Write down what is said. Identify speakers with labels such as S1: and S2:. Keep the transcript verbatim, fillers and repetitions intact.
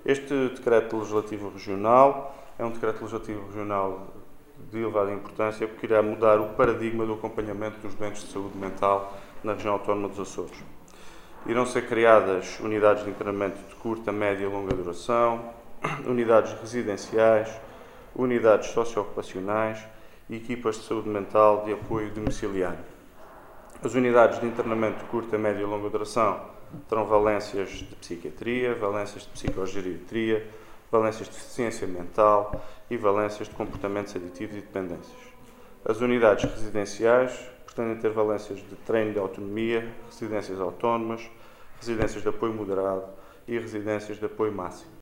S1: Este decreto legislativo regional é um decreto legislativo regional de elevada importância porque irá mudar o paradigma do acompanhamento dos doentes de saúde mental na região autónoma dos Açores. Irão ser criadas unidades de internamento de curta, média e longa duração, unidades residenciais, unidades socioocupacionais e equipas de saúde mental de apoio domiciliário. As unidades de internamento de curta, média e longa duração terão valências de psiquiatria, valências de psicogeriatria, valências de deficiência mental e valências de comportamentos aditivos e dependências. As unidades residenciais pretendem ter valências de treino de autonomia, residências autónomas, residências de apoio moderado e residências de apoio máximo.